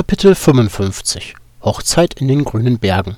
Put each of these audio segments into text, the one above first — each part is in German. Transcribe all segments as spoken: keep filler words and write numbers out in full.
Kapitel fünfundfünfzig – Hochzeit in den grünen Bergen.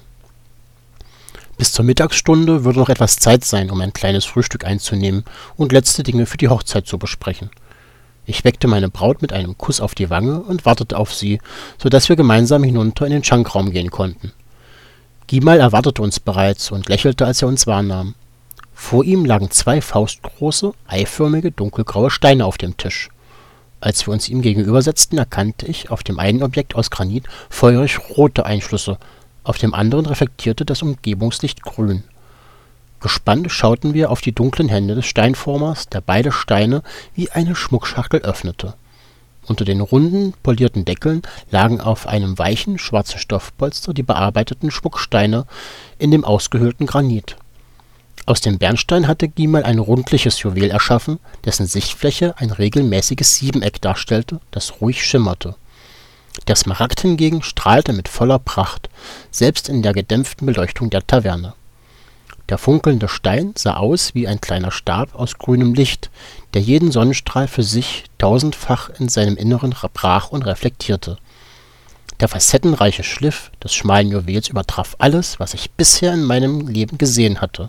Bis zur Mittagsstunde würde noch etwas Zeit sein, um ein kleines Frühstück einzunehmen und letzte Dinge für die Hochzeit zu besprechen. Ich weckte meine Braut mit einem Kuss auf die Wange und wartete auf sie, so dass wir gemeinsam hinunter in den Schankraum gehen konnten. Gimal erwartete uns bereits und lächelte, als er uns wahrnahm. Vor ihm lagen zwei faustgroße, eiförmige, dunkelgraue Steine auf dem Tisch. Als wir uns ihm gegenübersetzten, erkannte ich auf dem einen Objekt aus Granit feurig rote Einschlüsse, auf dem anderen reflektierte das Umgebungslicht grün. Gespannt schauten wir auf die dunklen Hände des Steinformers, der beide Steine wie eine Schmuckschachtel öffnete. Unter den runden, polierten Deckeln lagen auf einem weichen, schwarzen Stoffpolster die bearbeiteten Schmucksteine in dem ausgehöhlten Granit. Aus dem Bernstein hatte Gimal ein rundliches Juwel erschaffen, dessen Sichtfläche ein regelmäßiges Siebeneck darstellte, das ruhig schimmerte. Der Smaragd hingegen strahlte mit voller Pracht, selbst in der gedämpften Beleuchtung der Taverne. Der funkelnde Stein sah aus wie ein kleiner Stab aus grünem Licht, der jeden Sonnenstrahl für sich tausendfach in seinem Inneren brach und reflektierte. Der facettenreiche Schliff des schmalen Juwels übertraf alles, was ich bisher in meinem Leben gesehen hatte.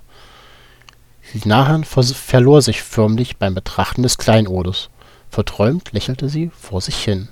Nahan verlor sich förmlich beim Betrachten des Kleinodes. Verträumt lächelte sie vor sich hin.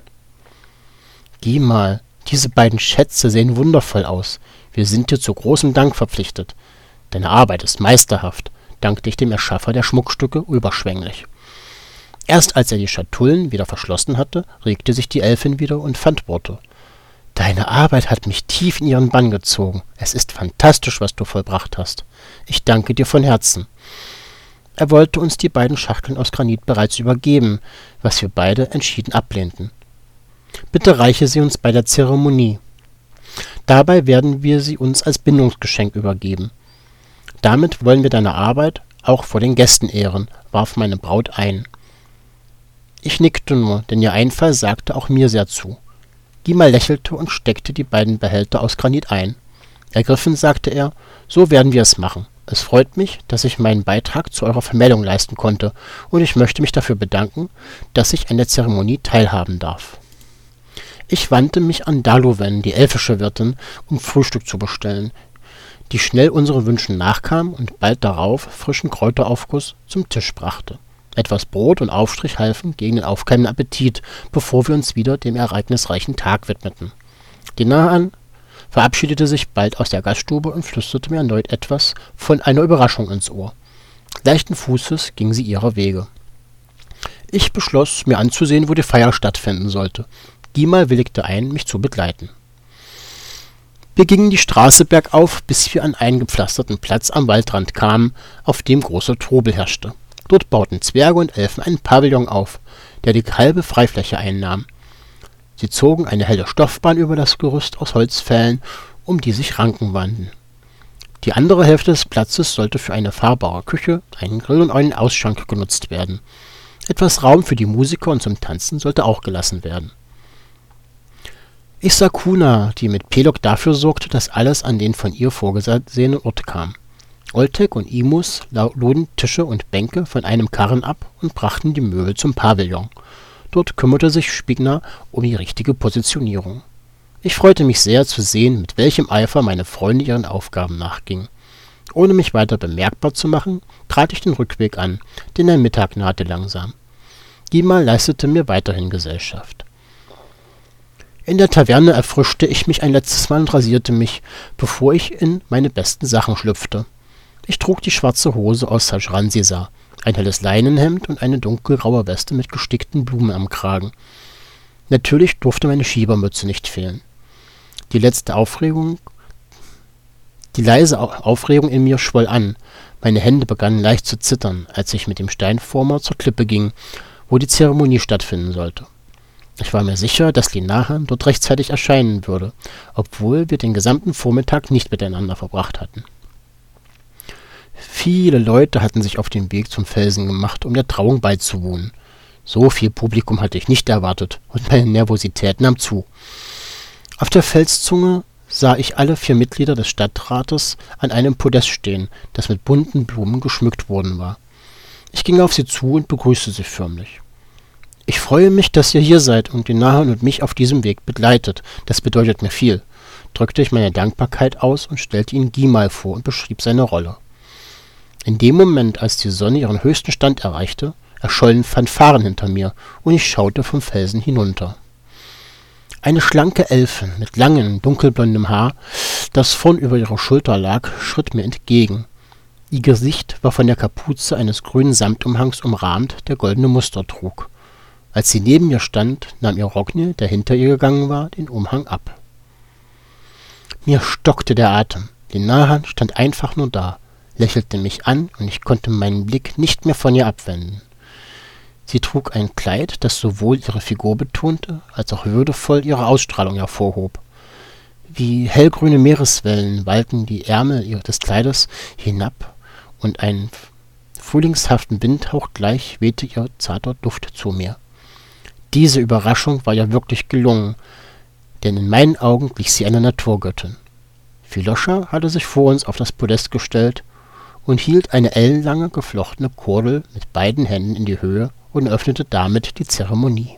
»Gimal, diese beiden Schätze sehen wundervoll aus. Wir sind dir zu großem Dank verpflichtet. Deine Arbeit ist meisterhaft«, dankte ich dem Erschaffer der Schmuckstücke überschwänglich. Erst als er die Schatullen wieder verschlossen hatte, regte sich die Elfin wieder und fand Worte. »Deine Arbeit hat mich tief in ihren Bann gezogen. Es ist fantastisch, was du vollbracht hast. Ich danke dir von Herzen.« Er wollte uns die beiden Schachteln aus Granit bereits übergeben, was wir beide entschieden ablehnten. »Bitte reiche sie uns bei der Zeremonie. Dabei werden wir sie uns als Bindungsgeschenk übergeben. Damit wollen wir deine Arbeit auch vor den Gästen ehren«, warf meine Braut ein. Ich nickte nur, denn ihr Einfall sagte auch mir sehr zu. Gimal lächelte und steckte die beiden Behälter aus Granit ein. Ergriffen sagte er, »So werden wir es machen. Es freut mich, dass ich meinen Beitrag zu eurer Vermählung leisten konnte, und ich möchte mich dafür bedanken, dass ich an der Zeremonie teilhaben darf.« Ich wandte mich an Daluven, die elfische Wirtin, um Frühstück zu bestellen, die schnell unseren Wünschen nachkam und bald darauf frischen Kräuteraufguss zum Tisch brachte. Etwas Brot und Aufstrich halfen gegen den aufkeimenden Appetit, bevor wir uns wieder dem ereignisreichen Tag widmeten. Die Nahan verabschiedete sich bald aus der Gaststube und flüsterte mir erneut etwas von einer Überraschung ins Ohr. Leichten Fußes ging sie ihrer Wege. Ich beschloss, mir anzusehen, wo die Feier stattfinden sollte. Gimal willigte ein, mich zu begleiten. Wir gingen die Straße bergauf, bis wir an einen gepflasterten Platz am Waldrand kamen, auf dem großer Trubel herrschte. Dort bauten Zwerge und Elfen einen Pavillon auf, der die halbe Freifläche einnahm. Sie zogen eine helle Stoffbahn über das Gerüst aus Holzpfählen, um die sich Ranken wanden. Die andere Hälfte des Platzes sollte für eine fahrbare Küche, einen Grill und einen Ausschank genutzt werden. Etwas Raum für die Musiker und zum Tanzen sollte auch gelassen werden. Ich sah Kuna, die mit Pelok dafür sorgte, dass alles an den von ihr vorgesehenen Ort kam. Oltek und Imus luden Tische und Bänke von einem Karren ab und brachten die Möbel zum Pavillon. Dort kümmerte sich Spigna um die richtige Positionierung. Ich freute mich sehr zu sehen, mit welchem Eifer meine Freunde ihren Aufgaben nachgingen. Ohne mich weiter bemerkbar zu machen, trat ich den Rückweg an, denn der Mittag nahte langsam. Gimal leistete mir weiterhin Gesellschaft. In der Taverne erfrischte ich mich ein letztes Mal und rasierte mich, bevor ich in meine besten Sachen schlüpfte. Ich trug die schwarze Hose aus Sajransisa, ein helles Leinenhemd und eine dunkelgraue Weste mit gestickten Blumen am Kragen. Natürlich durfte meine Schiebermütze nicht fehlen. Die letzte Aufregung, die leise Aufregung in mir schwoll an. Meine Hände begannen leicht zu zittern, als ich mit dem Steinformer zur Klippe ging, wo die Zeremonie stattfinden sollte. Ich war mir sicher, dass Linahan dort rechtzeitig erscheinen würde, obwohl wir den gesamten Vormittag nicht miteinander verbracht hatten. Viele Leute hatten sich auf den Weg zum Felsen gemacht, um der Trauung beizuwohnen. So viel Publikum hatte ich nicht erwartet, und meine Nervosität nahm zu. Auf der Felszunge sah ich alle vier Mitglieder des Stadtrates an einem Podest stehen, das mit bunten Blumen geschmückt worden war. Ich ging auf sie zu und begrüßte sie förmlich. »Ich freue mich, dass ihr hier seid und den Nahan und mich auf diesem Weg begleitet. Das bedeutet mir viel«, drückte ich meine Dankbarkeit aus und stellte ihn Gimal vor und beschrieb seine Rolle. In dem Moment, als die Sonne ihren höchsten Stand erreichte, erschollen Fanfaren hinter mir, und ich schaute vom Felsen hinunter. Eine schlanke Elfin mit langem, dunkelblondem Haar, das vorn über ihrer Schulter lag, schritt mir entgegen. Ihr Gesicht war von der Kapuze eines grünen Samtumhangs umrahmt, der goldene Muster trug. Als sie neben mir stand, nahm ihr Rogne, der hinter ihr gegangen war, den Umhang ab. Mir stockte der Atem. Die Nahan stand einfach nur da, lächelte mich an, und ich konnte meinen Blick nicht mehr von ihr abwenden. Sie trug ein Kleid, das sowohl ihre Figur betonte, als auch würdevoll ihre Ausstrahlung hervorhob. Wie hellgrüne Meereswellen wallten die Ärmel des Kleides hinab, und einen frühlingshaften Windhauch gleich wehte ihr zarter Duft zu mir. Diese Überraschung war ja wirklich gelungen, denn in meinen Augen glich sie einer Naturgöttin. Filoscha hatte sich vor uns auf das Podest gestellt und hielt eine ellenlange geflochtene Kordel mit beiden Händen in die Höhe und eröffnete damit die Zeremonie.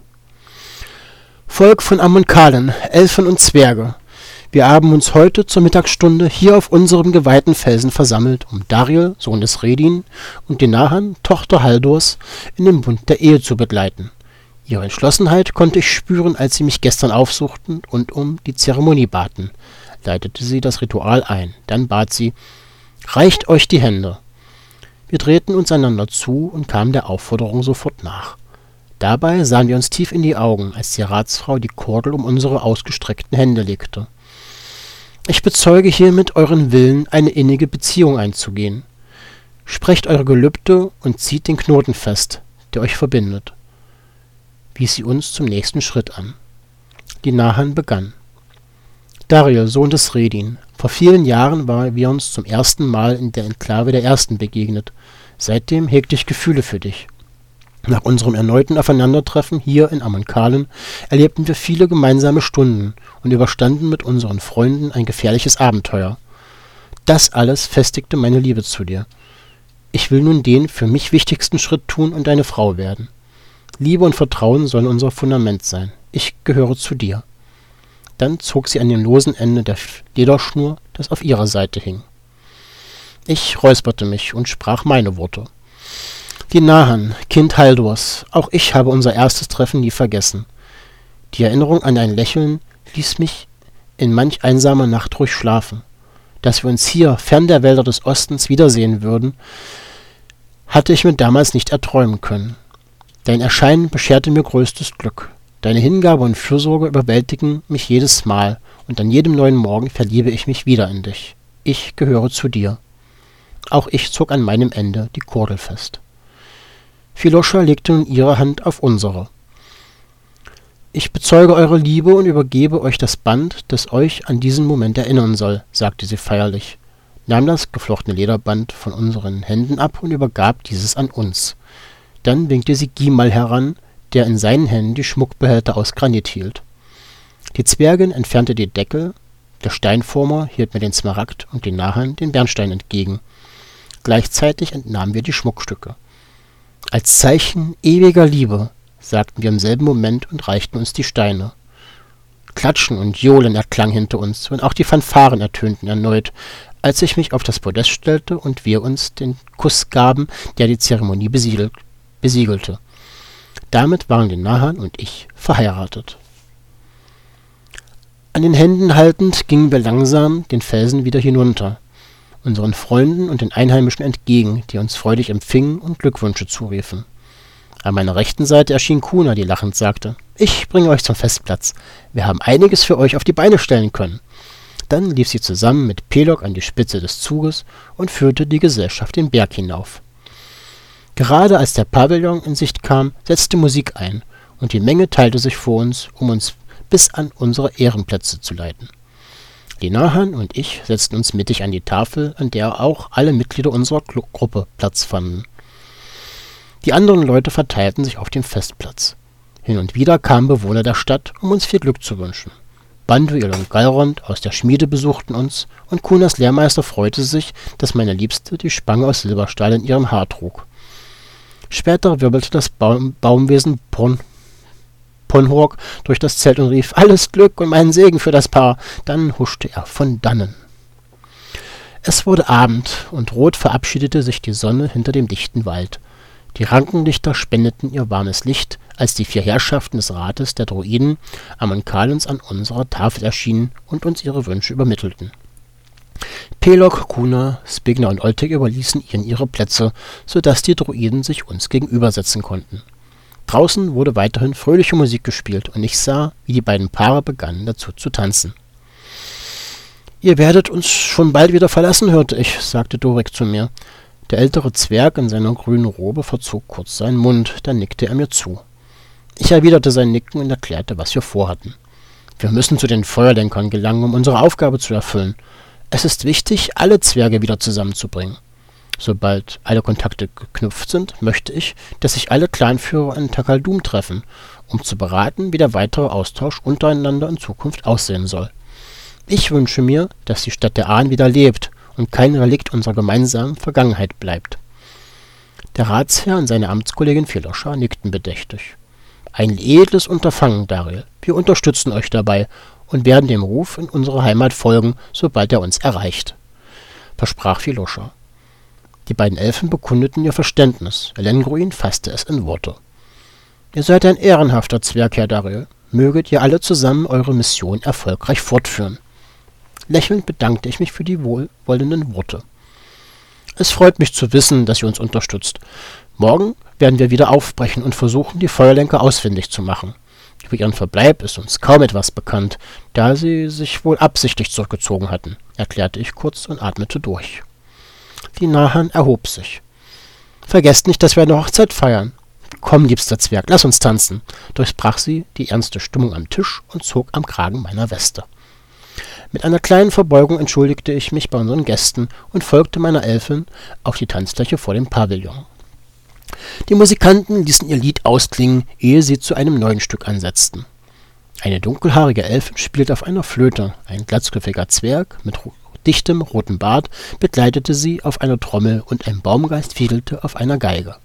»Volk von Amonkalen, Elfen und Zwerge, wir haben uns heute zur Mittagsstunde hier auf unserem geweihten Felsen versammelt, um Dariel, Sohn des Redin, und die Nahan, Tochter Haldors, in den Bund der Ehe zu begleiten. Ihre Entschlossenheit konnte ich spüren, als sie mich gestern aufsuchten und um die Zeremonie baten«, leitete sie das Ritual ein. Dann bat sie: »Reicht euch die Hände.« Wir drehten uns einander zu und kamen der Aufforderung sofort nach. Dabei sahen wir uns tief in die Augen, als die Ratsfrau die Kordel um unsere ausgestreckten Hände legte. »Ich bezeuge hiermit euren Willen, eine innige Beziehung einzugehen. Sprecht eure Gelübde und zieht den Knoten fest, der euch verbindet«, wies sie uns zum nächsten Schritt an. Die Nahan begann. »Dariel, Sohn des Redin, vor vielen Jahren waren wir uns zum ersten Mal in der Enklave der Ersten begegnet. Seitdem hegte ich Gefühle für dich. Nach unserem erneuten Aufeinandertreffen hier in Amonkalen erlebten wir viele gemeinsame Stunden und überstanden mit unseren Freunden ein gefährliches Abenteuer. Das alles festigte meine Liebe zu dir. Ich will nun den für mich wichtigsten Schritt tun und deine Frau werden. Liebe und Vertrauen sollen unser Fundament sein. Ich gehöre zu dir.« Dann zog sie an dem losen Ende der Lederschnur, das auf ihrer Seite hing. Ich räusperte mich und sprach meine Worte. »Die Nahan, Kind Haldors, auch ich habe unser erstes Treffen nie vergessen. Die Erinnerung an dein Lächeln ließ mich in manch einsamer Nacht ruhig schlafen. Dass wir uns hier, fern der Wälder des Ostens, wiedersehen würden, hatte ich mir damals nicht erträumen können. Dein Erscheinen bescherte mir größtes Glück. Deine Hingabe und Fürsorge überwältigen mich jedes Mal, und an jedem neuen Morgen verliebe ich mich wieder in dich. Ich gehöre zu dir.« Auch ich zog an meinem Ende die Kordel fest. Filoscha legte nun ihre Hand auf unsere. »Ich bezeuge eure Liebe und übergebe euch das Band, das euch an diesen Moment erinnern soll«, sagte sie feierlich, nahm das geflochtene Lederband von unseren Händen ab und übergab dieses an uns. Dann winkte sie Gimal heran, der in seinen Händen die Schmuckbehälter aus Granit hielt. Die Zwergin entfernte die Deckel, der Steinformer hielt mir den Smaragd und die Nahan den Bernstein entgegen. Gleichzeitig entnahmen wir die Schmuckstücke. »Als Zeichen ewiger Liebe«, sagten wir im selben Moment und reichten uns die Steine. Klatschen und Johlen erklang hinter uns, und auch die Fanfaren ertönten erneut, als ich mich auf das Podest stellte und wir uns den Kuss gaben, der die Zeremonie besiegelt, besiegelte. Damit waren die Nahan und ich verheiratet. An den Händen haltend gingen wir langsam den Felsen wieder hinunter, unseren Freunden und den Einheimischen entgegen, die uns freudig empfingen und Glückwünsche zuriefen. An meiner rechten Seite erschien Kuna, die lachend sagte: »Ich bringe euch zum Festplatz. Wir haben einiges für euch auf die Beine stellen können.« Dann lief sie zusammen mit Pelok an die Spitze des Zuges und führte die Gesellschaft den Berg hinauf. Gerade als der Pavillon in Sicht kam, setzte Musik ein, und die Menge teilte sich vor uns, um uns bis an unsere Ehrenplätze zu leiten. Die Nahan und ich setzten uns mittig an die Tafel, an der auch alle Mitglieder unserer Gru- Gruppe Platz fanden. Die anderen Leute verteilten sich auf dem Festplatz. Hin und wieder kamen Bewohner der Stadt, um uns viel Glück zu wünschen. Banduil und Galrond aus der Schmiede besuchten uns, und Kunas Lehrmeister freute sich, dass meine Liebste die Spange aus Silberstahl in ihrem Haar trug. Später wirbelte das Baum Baumwesen Porn Ponhork durch das Zelt und rief: »Alles Glück und meinen Segen für das Paar!« Dann huschte er von dannen. Es wurde Abend, und rot verabschiedete sich die Sonne hinter dem dichten Wald. Die Rankenlichter spendeten ihr warmes Licht, als die vier Herrschaften des Rates der Druiden Amonkalens an unserer Tafel erschienen und uns ihre Wünsche übermittelten. Pelok, Kuna, Spigna und Oltek überließen ihnen ihre Plätze, so dass die Druiden sich uns gegenübersetzen konnten. Draußen wurde weiterhin fröhliche Musik gespielt, und ich sah, wie die beiden Paare begannen dazu zu tanzen. »Ihr werdet uns schon bald wieder verlassen«, hörte ich, sagte Dorik zu mir. Der ältere Zwerg in seiner grünen Robe verzog kurz seinen Mund, dann nickte er mir zu. Ich erwiderte sein Nicken und erklärte, was wir vorhatten. »Wir müssen zu den Feuerlenkern gelangen, um unsere Aufgabe zu erfüllen. Es ist wichtig, alle Zwerge wieder zusammenzubringen. Sobald alle Kontakte geknüpft sind, möchte ich, dass sich alle Clanführer in Takaldum treffen, um zu beraten, wie der weitere Austausch untereinander in Zukunft aussehen soll. Ich wünsche mir, dass die Stadt der Ahnen wieder lebt und kein Relikt unserer gemeinsamen Vergangenheit bleibt.« Der Ratsherr und seine Amtskollegin Filoscha nickten bedächtig. »Ein edles Unterfangen, Dariel. Wir unterstützen euch dabei und werden dem Ruf in unsere Heimat folgen, sobald er uns erreicht«, versprach Filoscha. Die beiden Elfen bekundeten ihr Verständnis. Elendruin fasste es in Worte. »Ihr seid ein ehrenhafter Zwerg, Herr Dariel. Möget ihr alle zusammen eure Mission erfolgreich fortführen.« Lächelnd bedankte ich mich für die wohlwollenden Worte. »Es freut mich zu wissen, dass ihr uns unterstützt. Morgen werden wir wieder aufbrechen und versuchen, die Feuerlenker ausfindig zu machen. Über ihren Verbleib ist uns kaum etwas bekannt, da sie sich wohl absichtlich zurückgezogen hatten«, erklärte ich kurz und atmete durch. Die Nahan erhob sich. »Vergesst nicht, dass wir eine Hochzeit feiern. Komm, liebster Zwerg, lass uns tanzen«, durchbrach sie die ernste Stimmung am Tisch und zog am Kragen meiner Weste. Mit einer kleinen Verbeugung entschuldigte ich mich bei unseren Gästen und folgte meiner Elfin auf die Tanzfläche vor dem Pavillon. Die Musikanten ließen ihr Lied ausklingen, ehe sie zu einem neuen Stück ansetzten. Eine dunkelhaarige Elfin spielte auf einer Flöte, ein glatzköpfiger Zwerg mit ro dichtem rotem Bart begleitete sie auf einer Trommel und ein Baumgeist fiedelte auf einer Geige.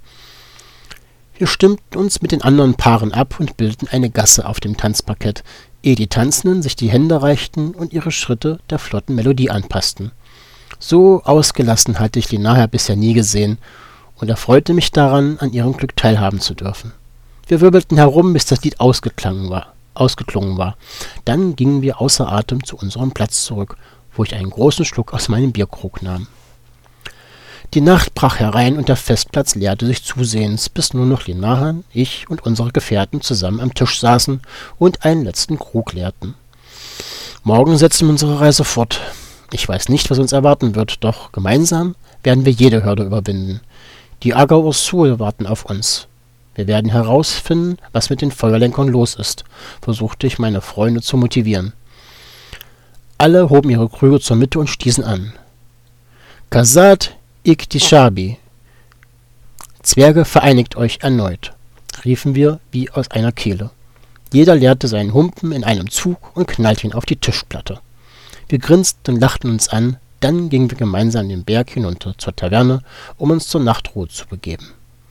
Wir stimmten uns mit den anderen Paaren ab und bildeten eine Gasse auf dem Tanzparkett, ehe die Tanzenden sich die Hände reichten und ihre Schritte der flotten Melodie anpassten. So ausgelassen hatte ich Linnahar bisher nie gesehen und erfreute mich daran, an ihrem Glück teilhaben zu dürfen. Wir wirbelten herum, bis das Lied ausgeklungen war, ausgeklungen war. Dann gingen wir außer Atem zu unserem Platz zurück, wo ich einen großen Schluck aus meinem Bierkrug nahm. Die Nacht brach herein und der Festplatz leerte sich zusehends, bis nur noch Linnahar, ich und unsere Gefährten zusammen am Tisch saßen und einen letzten Krug leerten. Morgen setzen wir unsere Reise fort. Ich weiß nicht, was uns erwarten wird, doch gemeinsam werden wir jede Hürde überwinden. Die Aga Ursul warten auf uns. Wir werden herausfinden, was mit den Feuerlenkern los ist, versuchte ich meine Freunde zu motivieren. Alle hoben ihre Krüge zur Mitte und stießen an. Kazat Iktishabi. Zwerge, vereinigt euch erneut, riefen wir wie aus einer Kehle. Jeder leerte seinen Humpen in einem Zug und knallte ihn auf die Tischplatte. Wir grinsten und lachten uns an, dann gingen wir gemeinsam den Berg hinunter zur Taverne, um uns zur Nachtruhe zu begeben.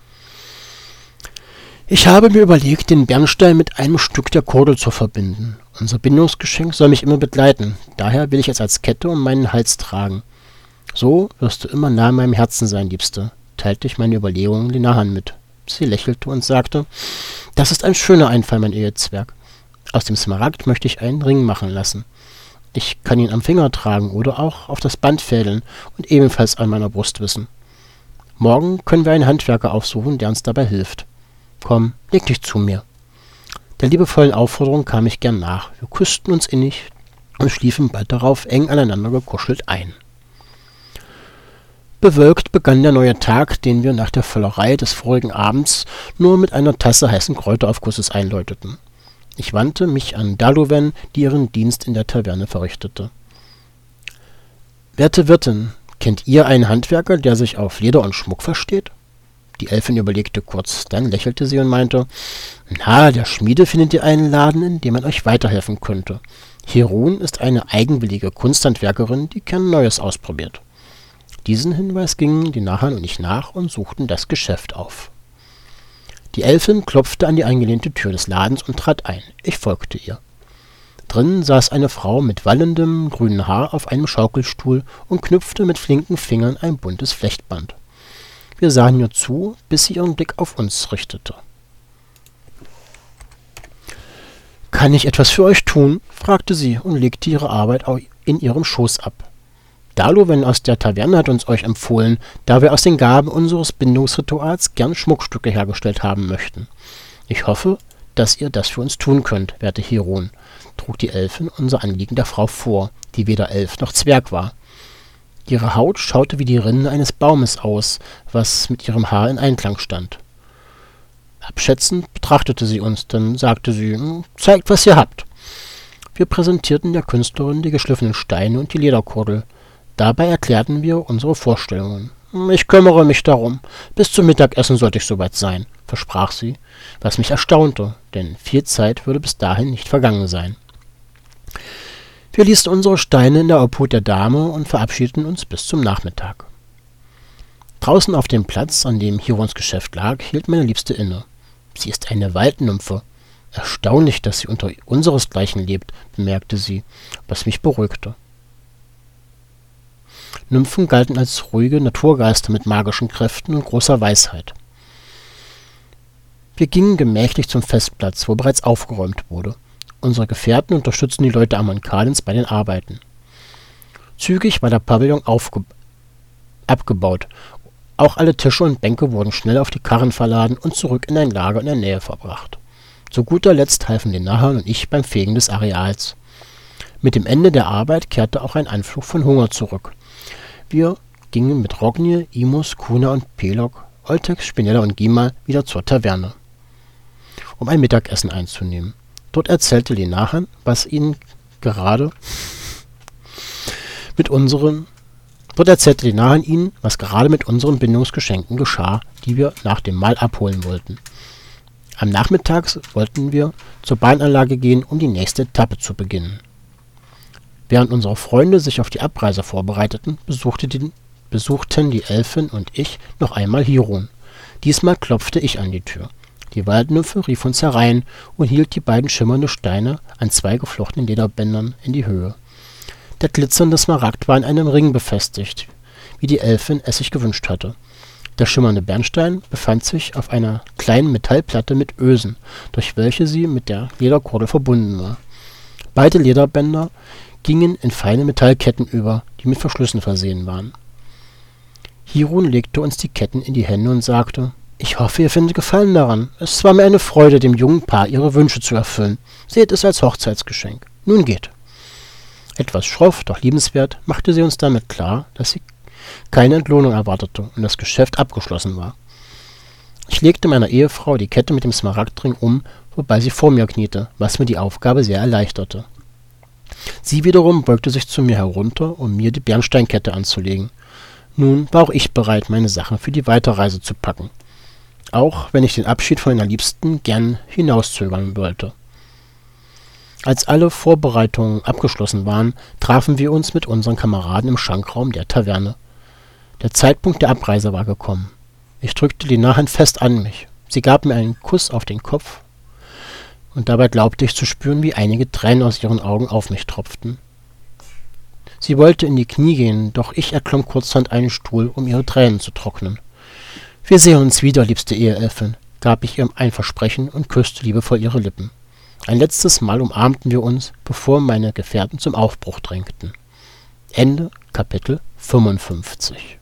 Ich habe mir überlegt, den Bernstein mit einem Stück der Kordel zu verbinden. Unser Bindungsgeschenk soll mich immer begleiten, daher will ich es als Kette um meinen Hals tragen. »So wirst du immer nah an meinem Herzen sein, Liebste«, teilte ich meine Überlegungen Linnahar mit. Sie lächelte und sagte, »Das ist ein schöner Einfall, mein Ehezwerg. Aus dem Smaragd möchte ich einen Ring machen lassen. Ich kann ihn am Finger tragen oder auch auf das Band fädeln und ebenfalls an meiner Brust wissen. Morgen können wir einen Handwerker aufsuchen, der uns dabei hilft. Komm, leg dich zu mir.« Der liebevollen Aufforderung kam ich gern nach. Wir küssten uns innig und schliefen bald darauf eng aneinander gekuschelt ein. Bewölkt begann der neue Tag, den wir nach der Völlerei des vorigen Abends nur mit einer Tasse heißen Kräuteraufgusses einläuteten. Ich wandte mich an Daluven, die ihren Dienst in der Taverne verrichtete. »Werte Wirtin, kennt ihr einen Handwerker, der sich auf Leder und Schmuck versteht?« Die Elfin überlegte kurz, dann lächelte sie und meinte, »Na, der Schmiede findet ihr einen Laden, in dem man euch weiterhelfen könnte. Hirun ist eine eigenwillige Kunsthandwerkerin, die gern Neues ausprobiert.« Diesen Hinweis gingen die Nahan und ich nach und suchten das Geschäft auf. Die Elfin klopfte an die eingelehnte Tür des Ladens und trat ein. Ich folgte ihr. Drinnen saß eine Frau mit wallendem grünen Haar auf einem Schaukelstuhl und knüpfte mit flinken Fingern ein buntes Flechtband. Wir sahen ihr zu, bis sie ihren Blick auf uns richtete. »Kann ich etwas für euch tun?« fragte sie und legte ihre Arbeit in ihrem Schoß ab. »Daluwen aus der Taverne hat uns euch empfohlen, da wir aus den Gaben unseres Bindungsrituals gern Schmuckstücke hergestellt haben möchten. Ich hoffe, dass ihr das für uns tun könnt, werte Hierun«, trug die Elfin unser Anliegen der Frau vor, die weder Elf noch Zwerg war. Ihre Haut schaute wie die Rinde eines Baumes aus, was mit ihrem Haar in Einklang stand. Abschätzend betrachtete sie uns, dann sagte sie, »Zeigt, was ihr habt.« Wir präsentierten der Künstlerin die geschliffenen Steine und die Lederkordel. Dabei erklärten wir unsere Vorstellungen. »Ich kümmere mich darum. Bis zum Mittagessen sollte ich soweit sein«, versprach sie, was mich erstaunte, denn viel Zeit würde bis dahin nicht vergangen sein. Wir ließen unsere Steine in der Obhut der Dame und verabschiedeten uns bis zum Nachmittag. Draußen auf dem Platz, an dem Hiruns Geschäft lag, hielt meine Liebste inne. Sie ist eine Waldnymphe. Erstaunlich, dass sie unter unseresgleichen lebt, bemerkte sie, was mich beruhigte. Nymphen galten als ruhige Naturgeister mit magischen Kräften und großer Weisheit. Wir gingen gemächlich zum Festplatz, wo bereits aufgeräumt wurde. Unsere Gefährten unterstützten die Leute Amonkadens bei den Arbeiten. Zügig war der Pavillon aufge abgebaut. Auch alle Tische und Bänke wurden schnell auf die Karren verladen und zurück in ein Lager in der Nähe verbracht. Zu guter Letzt halfen Lenahan und ich beim Fegen des Areals. Mit dem Ende der Arbeit kehrte auch ein Anflug von Hunger zurück. Wir gingen mit Rognir, Imus, Kuna und Pelok, Oltex, Spinella und Gimal wieder zur Taverne, um ein Mittagessen einzunehmen. Dort erzählte Lenahan, was ihnen gerade mit unseren Dort erzählte Lenahan ihnen, was gerade mit unseren Bindungsgeschenken geschah, die wir nach dem Mahl abholen wollten. Am Nachmittag wollten wir zur Bahnanlage gehen, um die nächste Etappe zu beginnen. Während unsere Freunde sich auf die Abreise vorbereiteten, besuchte die, besuchten die Elfin und ich noch einmal Hirun. Diesmal klopfte ich an die Tür. Die Waldnymphe rief uns herein und hielt die beiden schimmernde Steine an zwei geflochtenen Lederbändern in die Höhe. Der glitzernde Smaragd war in einem Ring befestigt, wie die Elfin es sich gewünscht hatte. Der schimmernde Bernstein befand sich auf einer kleinen Metallplatte mit Ösen, durch welche sie mit der Lederkordel verbunden war. Beide Lederbänder gingen in feine Metallketten über, die mit Verschlüssen versehen waren. Hirun legte uns die Ketten in die Hände und sagte, »Ich hoffe, ihr findet Gefallen daran. Es war mir eine Freude, dem jungen Paar ihre Wünsche zu erfüllen. Seht es als Hochzeitsgeschenk. Nun geht.« Etwas schroff, doch liebenswert, machte sie uns damit klar, dass sie keine Entlohnung erwartete und das Geschäft abgeschlossen war. Ich legte meiner Ehefrau die Kette mit dem Smaragdring um, wobei sie vor mir kniete, was mir die Aufgabe sehr erleichterte. Sie wiederum beugte sich zu mir herunter, um mir die Bernsteinkette anzulegen. Nun war auch ich bereit, meine Sachen für die Weiterreise zu packen, auch wenn ich den Abschied von meiner Liebsten gern hinauszögern wollte. Als alle Vorbereitungen abgeschlossen waren, trafen wir uns mit unseren Kameraden im Schankraum der Taverne. Der Zeitpunkt der Abreise war gekommen. Ich drückte Lenahan fest an mich. Sie gab mir einen Kuss auf den Kopf, und dabei glaubte ich zu spüren, wie einige Tränen aus ihren Augen auf mich tropften. Sie wollte in die Knie gehen, doch ich erklomm kurzerhand einen Stuhl, um ihre Tränen zu trocknen. »Wir sehen uns wieder, liebste Eheelfin«, gab ich ihr ein Versprechen und küsste liebevoll ihre Lippen. Ein letztes Mal umarmten wir uns, bevor meine Gefährten zum Aufbruch drängten. Ende Kapitel fünfundfünfzig.